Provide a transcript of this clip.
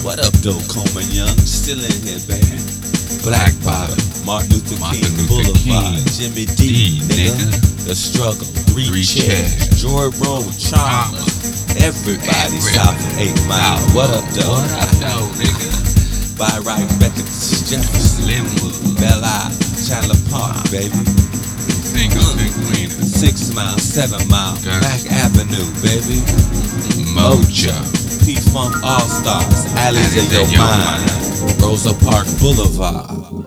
What up, though, Coleman Young? Still in here, baby. Black Bottom, Martin Luther King Boulevard, Jimmy D, nigga. The Struggle, Three Chairs, Joy Road, Chalmers. Everybody south of 8 Mile. What up, though? What up, though, nigga? By right, Beckett, Jefferson, Linwood, Belle Isle, Chandler Park, baby. Singles and Queens, 6 Mile, 7 Mile, Back Avenue, baby. Mojo, P-Funk All-Stars, Alleys in Your Mind, Rosa Park Boulevard.